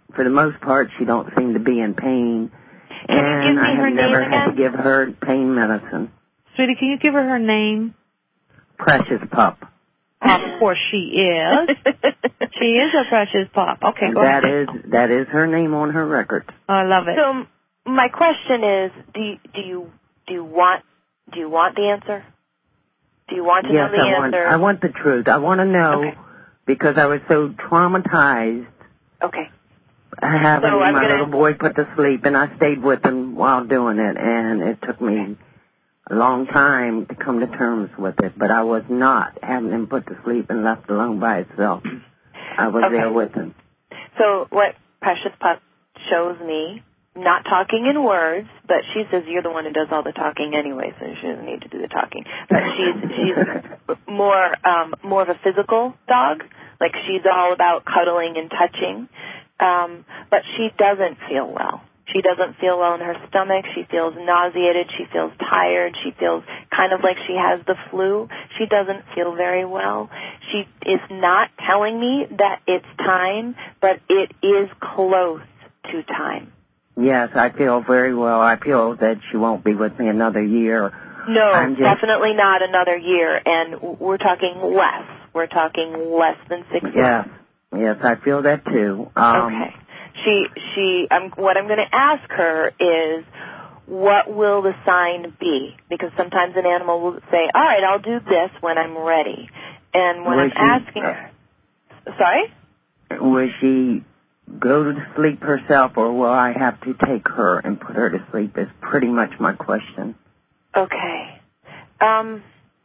for the most part, she don't seem to be in pain. Can and you give me I have her never name had again? to give her pain medicine. Sweetie, can you give her her name? Precious Pup. Of course she is. She is a precious pup. Okay, go that ahead. That is that is her name on her record. Oh, I love it. So my question is, do you, do you do you want do you want the answer? Do you want to yes, know the I answer? want I want the truth. I want to know okay. because I was so traumatized. Okay. Having so my gonna... little boy put to sleep, and I stayed with him while doing it, and it took me a long time to come to terms with it, but I was not having him put to sleep and left alone by itself. I was okay. there with him. So what Precious Pup shows me, not talking in words, but she says you're the one who does all the talking anyway, so she doesn't need to do the talking. But she's she's more um, more of a physical dog, like she's all about cuddling and touching, um, but she doesn't feel well. She doesn't feel well in her stomach. She feels nauseated. She feels tired. She feels kind of like she has the flu. She doesn't feel very well. She is not telling me that it's time, but it is close to time. Yes, I feel very well. I feel that she won't be with me another year. No, just... definitely not another year. And we're talking less. We're talking less than six yes. months. Yes, I feel that too. Um, okay. She, she, um, what I'm going to ask her is, what will the sign be? Because sometimes an animal will say, all right, I'll do this when I'm ready. And when will I'm she, asking her, sorry? Will she go to sleep herself, or will I have to take her and put her to sleep is pretty much my question. Okay. Um,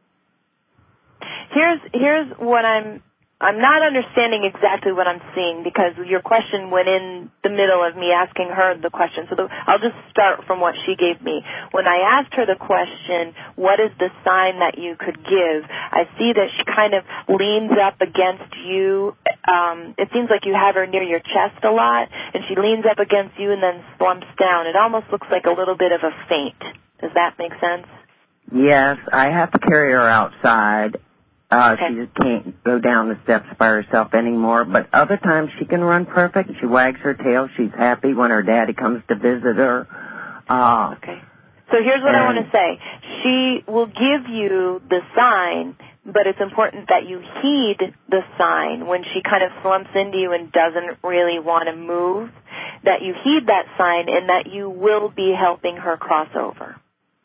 here's, here's what I'm, I'm not understanding exactly what I'm seeing because your question went in the middle of me asking her the question. So the, I'll just start from what she gave me. When I asked her the question, what is the sign that you could give, I see that she kind of leans up against you. Um, it seems like you have her near your chest a lot, and she leans up against you and then slumps down. It almost looks like a little bit of a faint. Does that make sense? Yes, I have to carry her outside. Uh, okay. She just can't go down the steps by herself anymore. But other times she can run perfect. She wags her tail. She's happy when her daddy comes to visit her. Uh, okay. So here's what I want to say. She will give you the sign, but it's important that you heed the sign when she kind of slumps into you and doesn't really want to move, that you heed that sign and that you will be helping her cross over.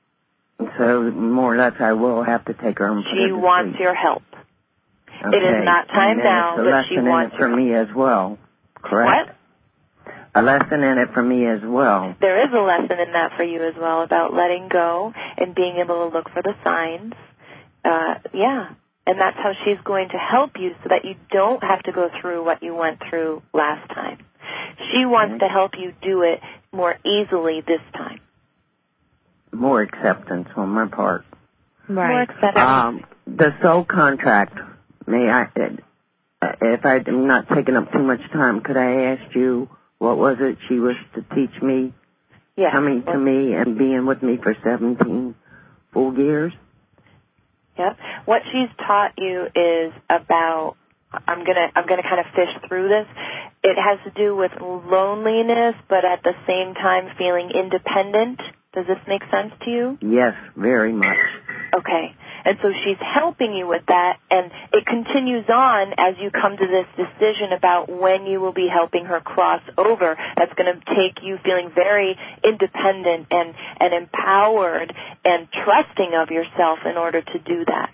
So more or less I will have to take her and put her to She wants sleep. your help. Okay. It is not time now, but she wants your help. It's a lesson in it for me as well, correct? What? A lesson in it for me as well. There is a lesson in that for you as well about letting go and being able to look for the signs. Uh, yeah. And that's how she's going to help you so that you don't have to go through what you went through last time. She wants okay. to help you do it more easily this time. More acceptance on my part. Right. More acceptance. Um, the soul contract, may I, if I'm not taking up too much time, could I ask you what was it she was to teach me? Yes. Coming to me and being with me for seventeen full years? Yep. What she's taught you is about, I'm gonna I'm gonna kind of fish through this. It has to do with loneliness, but at the same time feeling independent. Does this make sense to you? Yes, very much. Okay. And so she's helping you with that, and it continues on as you come to this decision about when you will be helping her cross over. That's going to take you feeling very independent and, and empowered and trusting of yourself in order to do that.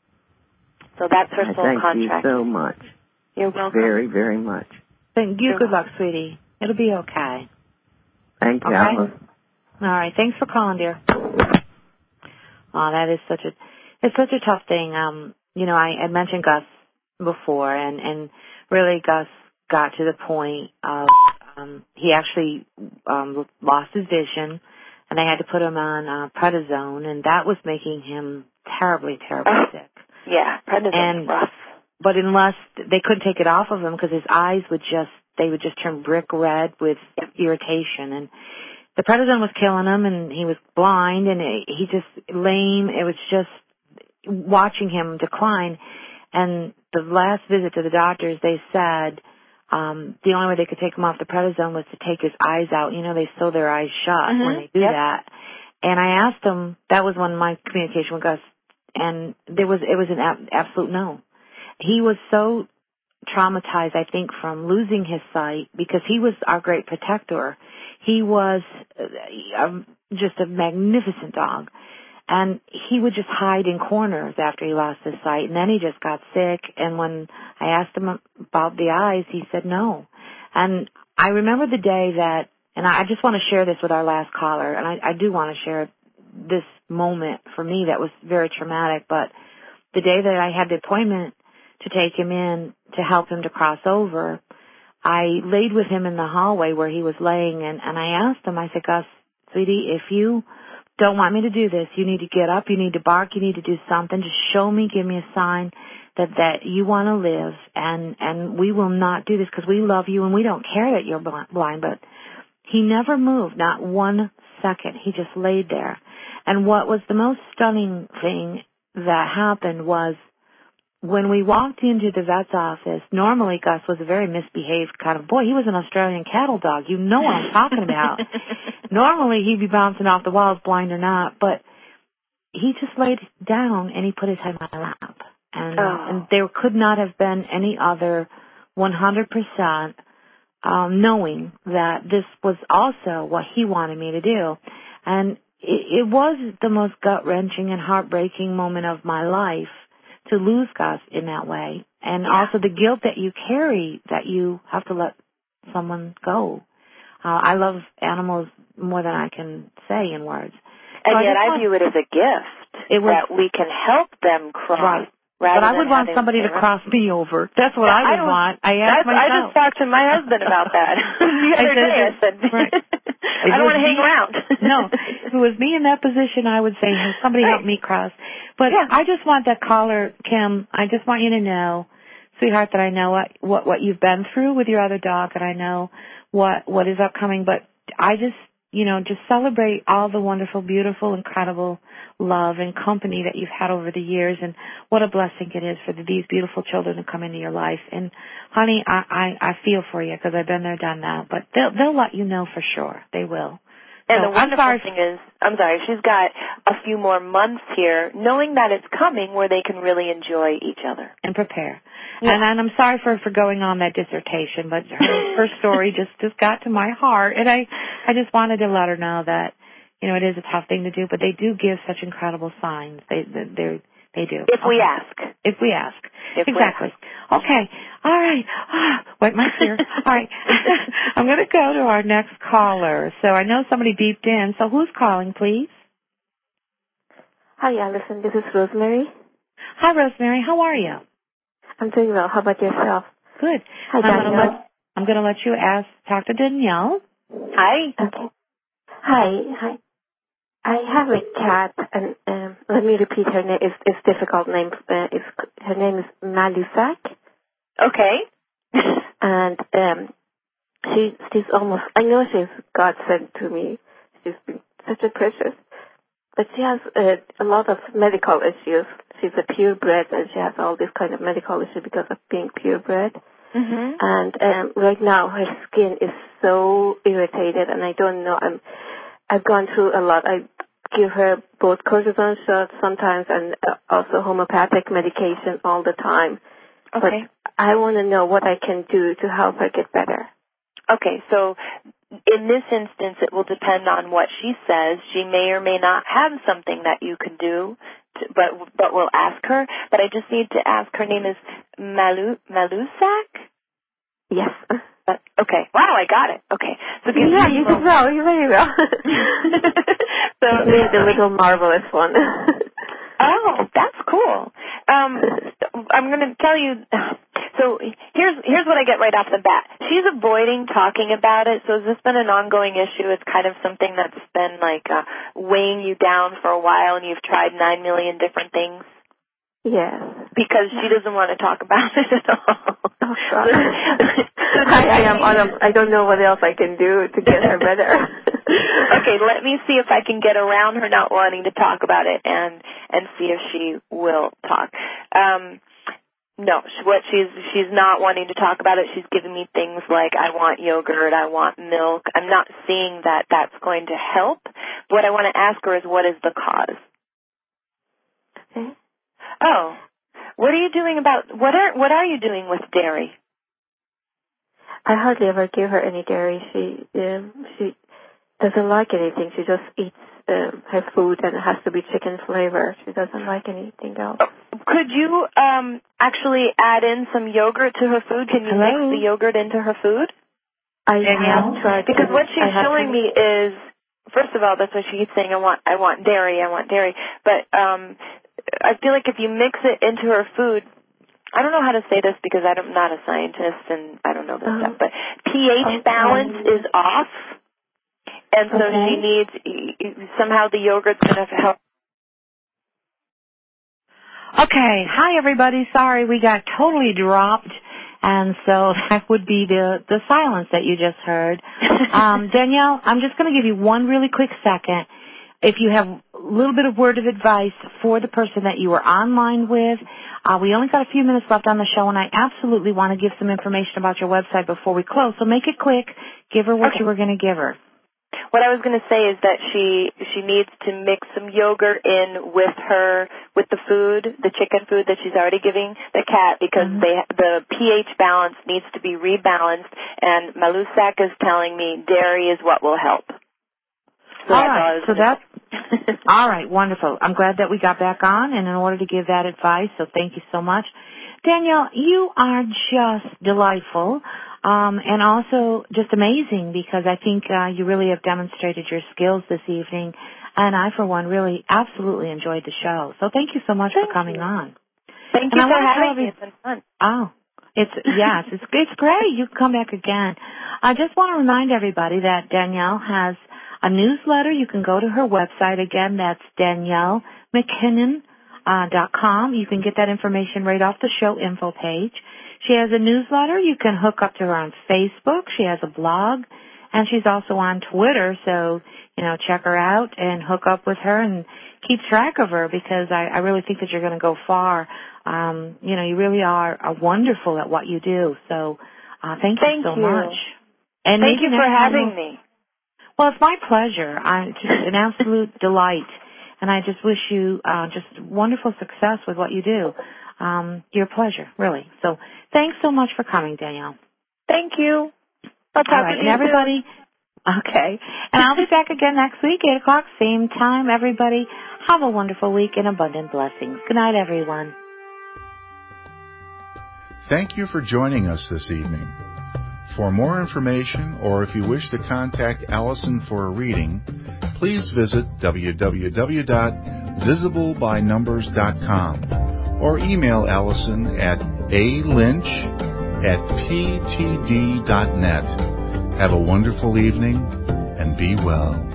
So that's her soul Thank contract. Thank you so much. You're welcome. Very, very much. Thank you. You're Good luck, welcome. sweetie. It'll be okay. Thank you, okay? Alice. All right. Thanks for calling, dear. Oh, that is such a, it's such a tough thing. Um, you know, I, I mentioned Gus before, and, and really Gus got to the point of, um, he actually, um, lost his vision, and they had to put him on, uh, prednisone, and that was making him terribly, terribly oh, sick. Yeah, prednisone's rough. But unless, they couldn't take it off of him because his eyes would just, they would just turn brick red with irritation, and the prednisone was killing him, and he was blind, and it, he just lame. It was just watching him decline. And the last visit to the doctors, they said, um, the only way they could take him off the prednisone was to take his eyes out. You know, they sew their eyes shut mm-hmm. when they do yep. that. And I asked him, that was when my communication with Gus, and there was, it was an ab- absolute no. He was so traumatized, I think, from losing his sight because he was our great protector. He was uh, just a magnificent dog. And he would just hide in corners after he lost his sight. And then he just got sick. And when I asked him about the eyes, he said no. And I remember the day that, and I just want to share this with our last caller, and I, I do want to share this moment for me that was very traumatic. But the day that I had the appointment to take him in to help him to cross over, I laid with him in the hallway where he was laying, and, and I asked him, I said, Gus, sweetie, if you don't want me to do this, you need to get up, you need to bark, you need to do something. Just show me, give me a sign that, that you want to live, and, and we will not do this because we love you and we don't care that you're blind. But he never moved, not one second. He just laid there. And what was the most stunning thing that happened was when we walked into the vet's office, normally Gus was a very misbehaved kind of boy. He was an Australian cattle dog. You know what I'm talking about. Normally he'd be bouncing off the walls, blind or not, but he just laid down and he put his head on my lap. And, oh. and there could not have been any other one hundred percent um, knowing that this was also what he wanted me to do. And it, it was the most gut-wrenching and heartbreaking moment of my life to lose Gus in that way. And yeah. also the guilt that you carry that you have to let someone go. Uh, I love animals more than I can say in words. And so yet I, I view it as a gift it was, that we can help them cross. Right. But I would want somebody to cross me over. That's what yeah, I would I want. I asked myself. I just talked to my husband about that the other I day. I said, right. I don't want to hang around. No. If it was me in that position, I would say, somebody right. help me cross. But yeah. I just want that caller, Kim, I just want you to know, sweetheart, that I know what, what, what you've been through with your other dog, and I know what, what is upcoming. But I just, you know, just celebrate all the wonderful, beautiful, incredible love and company that you've had over the years, and what a blessing it is for these beautiful children to come into your life. And honey, I, I, I feel for you because I've been there, done that. But they'll, they'll let you know for sure. They will. And so the wonderful thing is, I'm sorry, she's got a few more months here, knowing that it's coming where they can really enjoy each other. And prepare. Yeah. And, and I'm sorry for, for going on that dissertation, but her, her story just, just got to my heart. And I, I just wanted to let her know that, you know, it is a tough thing to do, but they do give such incredible signs. They, they, they, they do. If we okay. ask. If we ask. If exactly. We ask. Okay. All right. Oh, wipe my tears. All right. I'm going to go to our next caller. So I know somebody beeped in. So who's calling, please? Hi, Allison. This is Rosemary. Hi, Rosemary. How are you? I'm doing well. How about yourself? Good. Hi, I'm Danielle. Gonna let, I'm going to let you ask, talk to Danielle. Hi. Okay. Hi. Hi. I have a cat, and um, let me repeat her name. It's, it's difficult name. Uh, it's, her name is Malusak. Okay. And um, she, she's almost, I know she's God sent to me. She's been such a precious. But she has uh, a lot of medical issues. She's a purebred, and she has all these kind of medical issues because of being purebred. Mm-hmm. And um, right now her skin is so irritated, and I don't know. I'm, I've gone through a lot. I give her both cortisone shots sometimes and also homeopathic medication all the time. Okay. But I want to know what I can do to help her get better. Okay, so in this instance, it will depend on what she says. She may or may not have something that you can do, to, but but we'll ask her. But I just need to ask. Her name is Malu Malusak? Yes. Uh, okay. Wow, I got it. Okay. So give yeah, me you did well. You very well. So the little marvelous one. Oh, that's cool. Um, I'm going to tell you. So here's here's what I get right off the bat. She's avoiding talking about it. So has this been an ongoing issue? It's kind of something that's been like uh, weighing you down for a while, and you've tried nine million different things. Yes. Because she doesn't want to talk about it at all. Oh, God. I, I am on a, I don't know what else I can do to get her better. Okay, let me see if I can get around her not wanting to talk about it and, and see if she will talk. Um, No, she, what she's she's not wanting to talk about it. She's giving me things like, I want yogurt, I want milk. I'm not seeing that that's going to help. What I want to ask her is, what is the cause? Okay. Oh, what are you doing about, what are what are you doing with dairy? I hardly ever give her any dairy. She um, she doesn't like anything. She just eats um, her food, and it has to be chicken flavor. She doesn't like anything else. Could you um, actually add in some yogurt to her food? Can you Hello? mix the yogurt into her food? I Danielle? have tried. Because to, what she's I showing to, me is, first of all, that's what she keeps saying, I want I want dairy, I want dairy. But um, I feel like if you mix it into her food, I don't know how to say this because I'm not a scientist and I don't know this uh-huh. stuff, but pH okay. balance is off, and so okay. she needs, somehow the yogurt's going to help. Okay, hi everybody. Sorry, we got totally dropped, and so that would be the, the silence that you just heard. Um, Danielle, I'm just going to give you one really quick second. If you have a little bit of word of advice for the person that you were online with, uh, we only got a few minutes left on the show, and I absolutely want to give some information about your website before we close. So make it quick. Give her what Okay. you were going to give her. What I was going to say is that she she needs to mix some yogurt in with her with the food, the chicken food that she's already giving the cat, because Mm-hmm. they the pH balance needs to be rebalanced. And Malusak is telling me dairy is what will help. So all that's right, all I was so gonna that's say. all right, wonderful. I'm glad that we got back on, and in order to give that advice, so thank you so much. Danielle, you are just delightful, um, and also just amazing, because I think uh, you really have demonstrated your skills this evening, and I, for one, really absolutely enjoyed the show. So thank you so much Thank for coming you. on. Thank And you I for want to tell having every- me. It's been fun. Oh, it's yes, it's it's great. You can come back again. I just want to remind everybody that Danielle has a newsletter. You can go to her website again. That's Danielle McKinnon dot com. You can get that information right off the show info page. She has a newsletter. You can hook up to her on Facebook. She has a blog, and she's also on Twitter. So, you know, check her out and hook up with her and keep track of her, because I, I really think that you're going to go far. Um, you know, you really are, are wonderful at what you do. So, uh, thank you Thank so you. much. And Thank maybe you for next time having we'll- me. Well, it's my pleasure. I just an absolute delight, and I just wish you uh, just wonderful success with what you do. Um, your pleasure, really. So, thanks so much for coming, Danielle. Thank you. I'll talk All right, to and you everybody. Okay, and I'll be back again next week, eight o'clock, same time. Everybody, have a wonderful week and abundant blessings. Good night, everyone. Thank you for joining us this evening. For more information, or if you wish to contact Allison for a reading, please visit w w w dot visible by numbers dot com or email Allison at a lynch at p t d dot net. Have a wonderful evening and be well.